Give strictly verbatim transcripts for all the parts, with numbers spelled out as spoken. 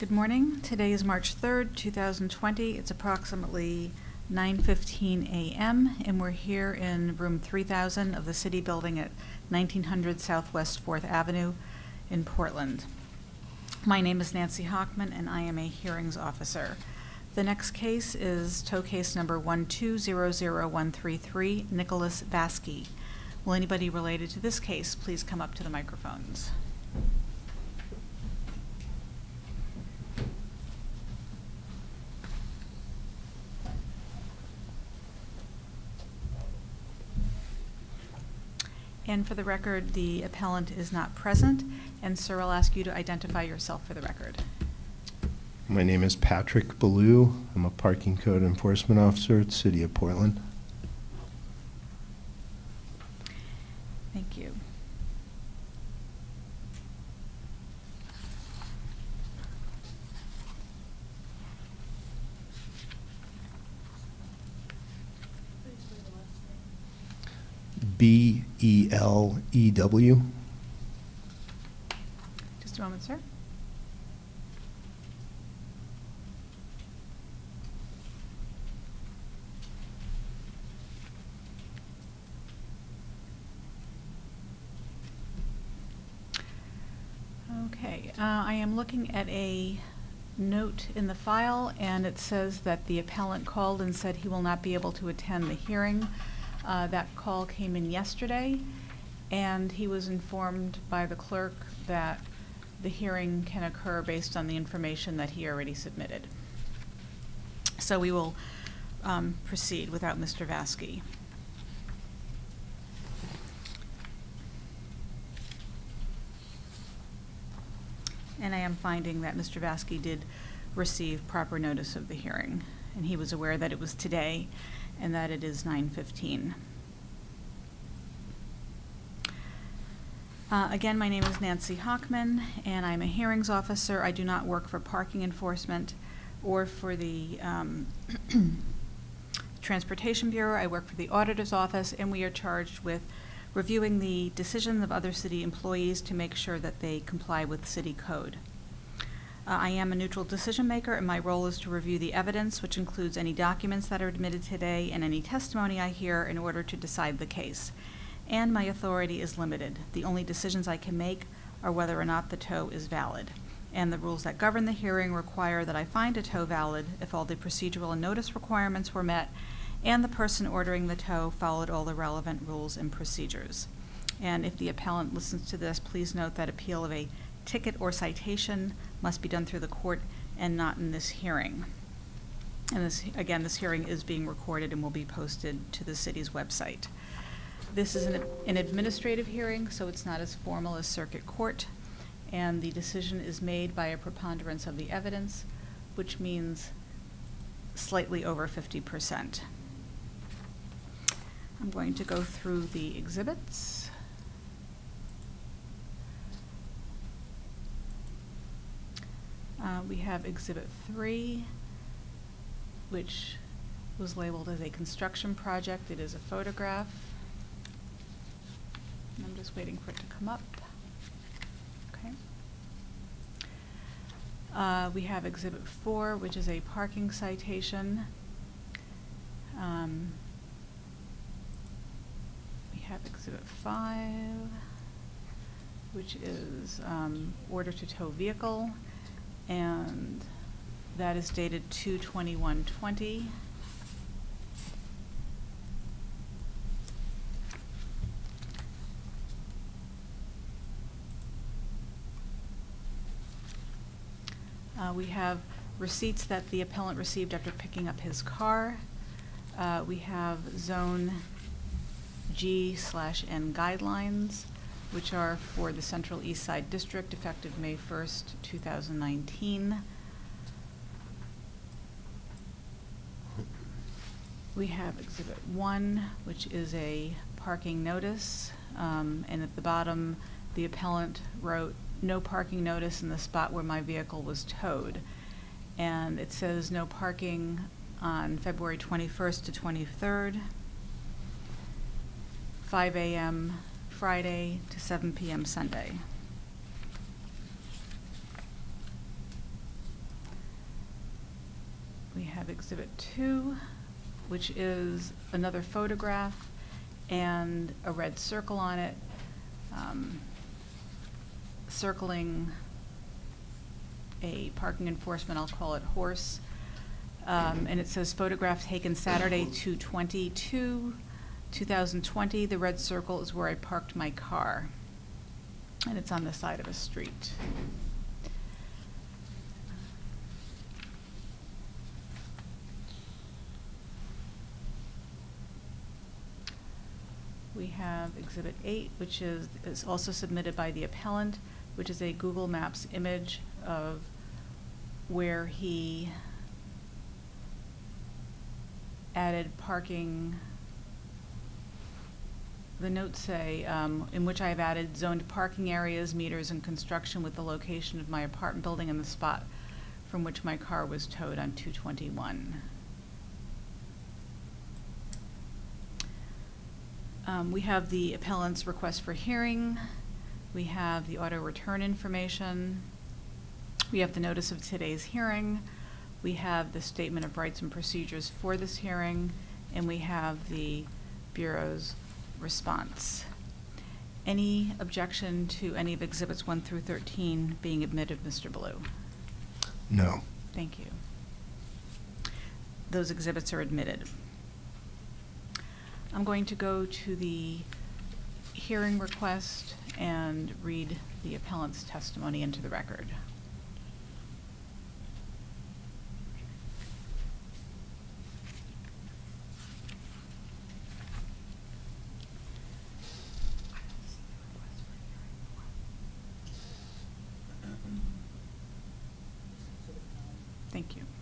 Good morning. Today is March third, two thousand twenty. It's approximately nine fifteen a m and we're here in room three thousand of the City Building at nineteen hundred Southwest fourth Avenue in Portland. My name is Nancy Hockman and I am a hearings officer. The next case is tow case number one two zero zero one three three, Nicholas Vasky. Will anybody related to this case please come up to the microphones? And for the record, the appellant is not present, and sir, I'll ask you to identify yourself for the record. My name is Patrick Ballou. I'm a parking code enforcement officer at the City of Portland. Thank you. B E L E W. Just a moment, sir. Okay, uh, I am looking at a note in the file, and it says that the appellant called and said he will not be able to attend the hearing. Uh, that call came in yesterday, and he was informed by the clerk that the hearing can occur based on the information that he already submitted. So we will um, proceed without Mister Vasky. And I am finding that Mister Vasky did receive proper notice of the hearing, and he was aware that it was today and that it is nine fifteen. Uh, again, my name is Nancy Hockman, and I'm a hearings officer. I do not work for parking enforcement or for the um, Transportation Bureau. I work for the Auditor's Office, and we are charged with reviewing the decisions of other city employees to make sure that they comply with city code. Uh, I am a neutral decision maker, and my role is to review the evidence, which includes any documents that are admitted today and any testimony I hear in order to decide the case. And my authority is limited. The only decisions I can make are whether or not the tow is valid. And the rules that govern the hearing require that I find a tow valid if all the procedural and notice requirements were met and the person ordering the tow followed all the relevant rules and procedures. And if the appellant listens to this, please note that appeal of a ticket or citation must be done through the court and not in this hearing. And this, again, this hearing is being recorded and will be posted to the city's website. This is an, an administrative hearing, so it's not as formal as circuit court, and the decision is made by a preponderance of the evidence, which means slightly over fifty percent. I'm going to go through the exhibits. Uh, we have Exhibit three, which was labeled as a construction project. It is a photograph. And I'm just waiting for it to come up. Okay. Uh, we have Exhibit four, which is a parking citation. Um, we have Exhibit five, which is um, order to tow vehicle, and that is dated two twenty-one twenty. Uh, we have receipts that the appellant received after picking up his car. Uh, we have Zone G slash N guidelines, which are for the Central East Side District, effective May first, two thousand nineteen. We have Exhibit one, which is a parking notice, um, and at the bottom, the appellant wrote, "No parking notice in the spot where my vehicle was towed." And it says no parking on February twenty-first to twenty-third, five a m Friday to seven p m Sunday. have Exhibit two, which is another photograph and a red circle on it, um, circling a parking enforcement, I'll call it horse. Um, and it says photograph taken Saturday, two twenty-two, two thousand twenty. The red circle is where I parked my car. And it's on the side of a street. We have Exhibit eight, which is, is also submitted by the appellant, which is a Google Maps image of where he added parking. The notes say, um, in which I have added zoned parking areas, meters, and construction with the location of my apartment building and the spot from which my car was towed on two twenty-one. Um, we have the appellant's request for hearing. We have the auto return information. We have the notice of today's hearing. We have the statement of rights and procedures for this hearing, and we have the Bureau's response. Any objection to any of Exhibits one through thirteen being admitted, Mister Blue? No. Thank you. Those exhibits are admitted. I'm going to go to the hearing request and read the appellant's testimony into the record. Thank you.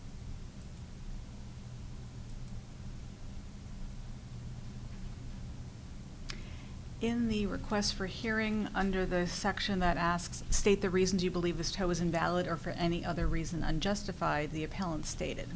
In the request for hearing, under the section that asks, state the reasons you believe this tow is invalid or for any other reason unjustified, the appellant stated,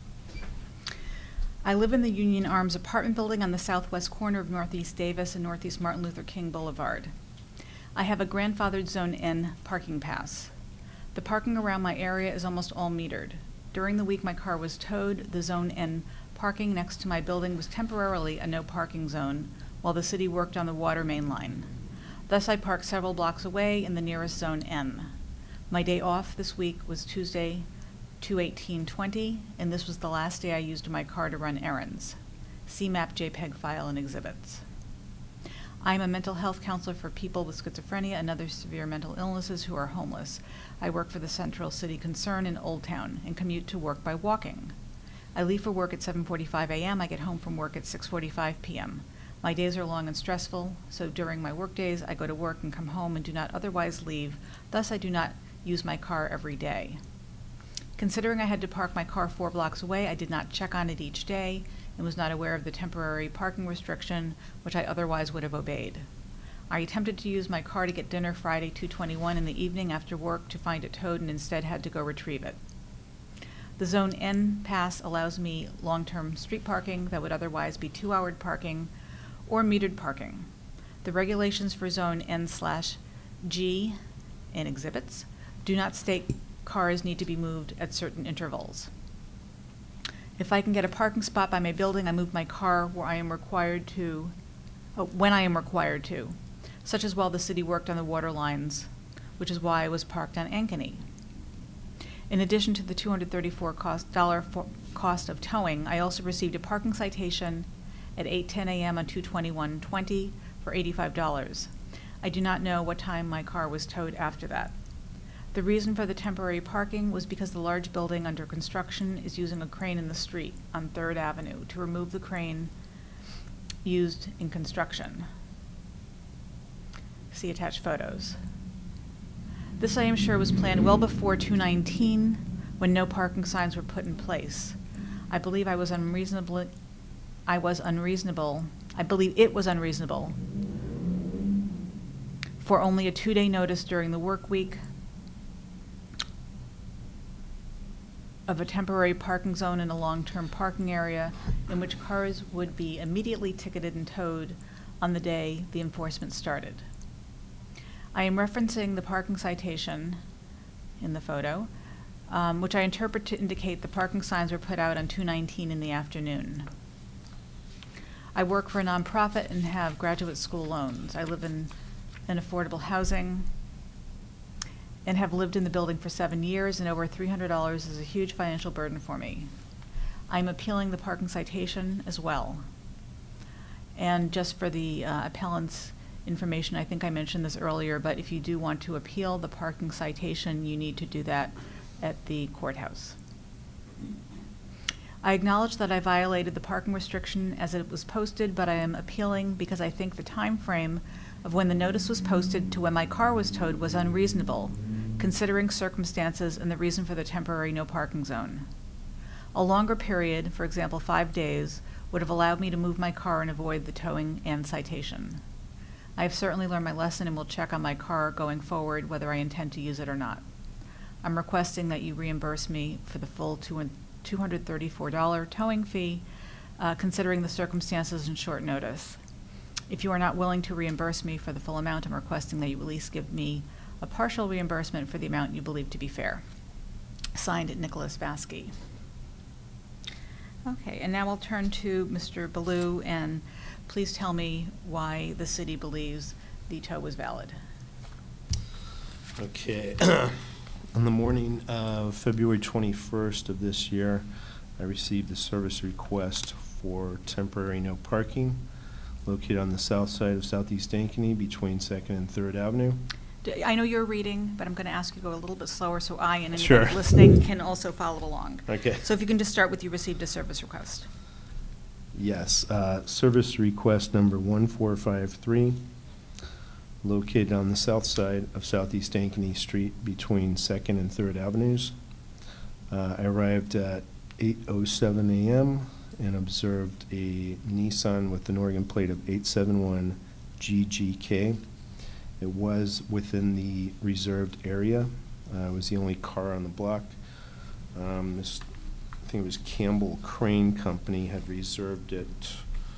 I live in the Union Arms apartment building on the southwest corner of Northeast Davis and Northeast Martin Luther King Boulevard. I have a grandfathered Zone N parking pass. The parking around my area is almost all metered. During the week my car was towed, the Zone N parking next to my building was temporarily a no parking zone while the city worked on the water main line. Thus I parked several blocks away in the nearest Zone N. My day off this week was Tuesday, two eighteen twenty, and this was the last day I used my car to run errands. See map JPEG file and exhibits. I am a mental health counselor for people with schizophrenia and other severe mental illnesses who are homeless. I work for the Central City Concern in Old Town and commute to work by walking. I leave for work at seven forty-five a m I get home from work at six forty-five p m My days are long and stressful, so during my work days I go to work and come home and do not otherwise leave, thus I do not use my car every day. Considering I had to park my car four blocks away, I did not check on it each day and was not aware of the temporary parking restriction, which I otherwise would have obeyed. I attempted to use my car to get dinner Friday, two twenty-one in the evening after work to find it towed and instead had to go retrieve it. The Zone N pass allows me long-term street parking that would otherwise be two-hour parking or metered parking. The regulations for Zone N slash G in exhibits do not state cars need to be moved at certain intervals. If I can get a parking spot by my building, I move my car where I am required to, oh, when I am required to, such as while the city worked on the water lines, which is why I was parked on Ankeny. In addition to the two hundred thirty-four dollars cost, cost of towing, I also received a parking citation at eight ten a m on two twenty-one twenty for eighty-five dollars. I do not know what time my car was towed after that. The reason for the temporary parking was because the large building under construction is using a crane in the street on third avenue to remove the crane used in construction. See attached photos. This, I am sure, was planned well before two nineteen, when no parking signs were put in place. I believe I was unreasonably, I was unreasonable, I believe it was unreasonable for only a two-day notice during the work week of a temporary parking zone in a long-term parking area in which cars would be immediately ticketed and towed on the day the enforcement started. I am referencing the parking citation in the photo um, which I interpret to indicate the parking signs were put out on two nineteen in the afternoon. I work for a nonprofit and have graduate school loans. I live in, in affordable housing and have lived in the building for seven years, and over three hundred dollars is a huge financial burden for me. I'm appealing the parking citation as well. And just for the uh, appellant's information, I think I mentioned this earlier, but if you do want to appeal the parking citation, you need to do that at the courthouse. I acknowledge that I violated the parking restriction as it was posted, but I am appealing because I think the time frame of when the notice was posted to when my car was towed was unreasonable, considering circumstances and the reason for the temporary no parking zone. A longer period, for example five days, would have allowed me to move my car and avoid the towing and citation. I have certainly learned my lesson and will check on my car going forward whether I intend to use it or not. I'm requesting that you reimburse me for the full two hundred thirty-four dollars towing fee, uh, considering the circumstances and short notice. If you are not willing to reimburse me for the full amount, I'm requesting that you at least give me a partial reimbursement for the amount you believe to be fair. Signed, Nicholas Baskey. Okay, and now I'll turn to Mister Ballou, and please tell me why the city believes the tow was valid. Okay. On the morning of February twenty-first of this year, I received a service request for temporary no parking located on the south side of Southeast Ankeny between second and third Avenue. D- I know you're reading, but I'm going to ask you to go a little bit slower so I and Sure. anyone listening can also follow along. Okay. So if you can just start with you received a service request. Yes, uh, service request number one four five three, located on the south side of Southeast Ankeny Street between second and third Avenues. Uh, I arrived at eight oh seven a m and observed a Nissan with an Oregon plate of eight seven one G G K. It was within the reserved area. Uh, it was the only car on the block. Um, this, I think it was Campbell Crane Company had reserved it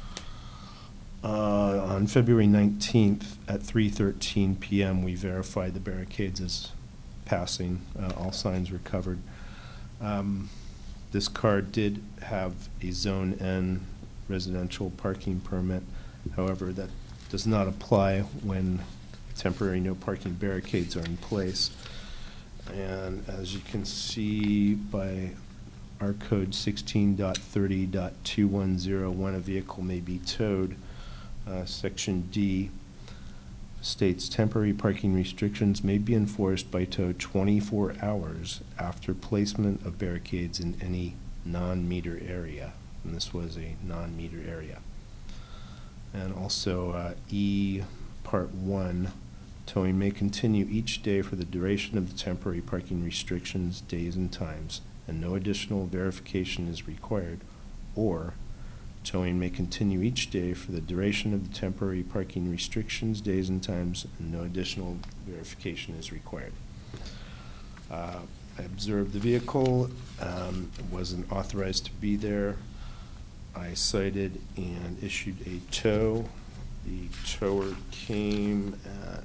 uh, on February nineteenth at three thirteen p m We verified the barricades as passing. Uh, all signs were covered. Um, this car did have a Zone N residential parking permit. However, that does not apply when temporary no parking barricades are in place. And as you can see by our code sixteen thirty two one zero, when a vehicle may be towed, uh, section D states temporary parking restrictions may be enforced by tow twenty-four hours after placement of barricades in any non-meter area. And this was a non-meter area. And also uh, E part one, towing may continue each day for the duration of the temporary parking restrictions, days and times, and no additional verification is required, or towing may continue each day for the duration of the temporary parking restrictions, days and times, and no additional verification is required. Uh, I observed the vehicle. Um, it wasn't authorized to be there. I cited and issued a tow. The tower came at,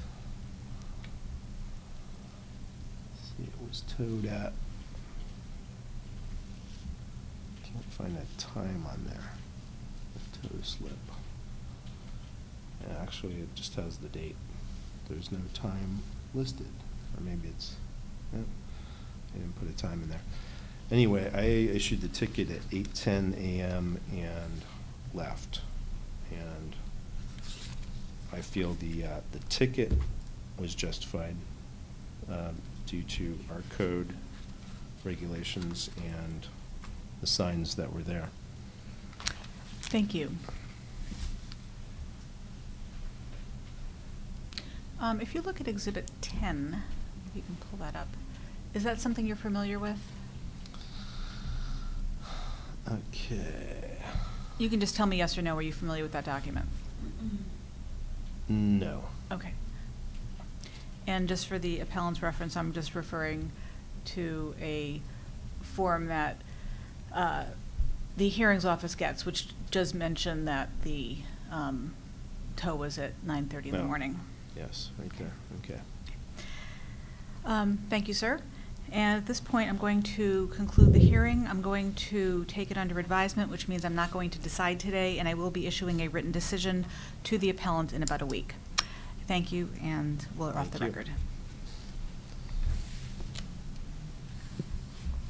let's see, it was towed at, can't find a time on there, the tow slip. Yeah, actually, it just has the date. There's no time listed, or maybe it's, yeah, I didn't put a time in there. Anyway, I issued the ticket at eight ten a m and left, and I feel the uh, the ticket was justified um, due to our code regulations and the signs that were there. Thank you. Um, if you look at Exhibit ten, if you can pull that up, is that something you're familiar with? Okay. You can just tell me yes or no. Are you familiar with that document? No. Okay. And just for the appellant's reference, I'm just referring to a form that uh, the hearings office gets, which does mention that the um, tow was at nine thirty in the Oh. morning. Yes, right there. Okay. Um, thank you, sir. And at this point, I'm going to conclude the hearing. I'm going to take it under advisement, which means I'm not going to decide today, and I will be issuing a written decision to the appellant in about a week. Thank you, and we're off Thank the you. record.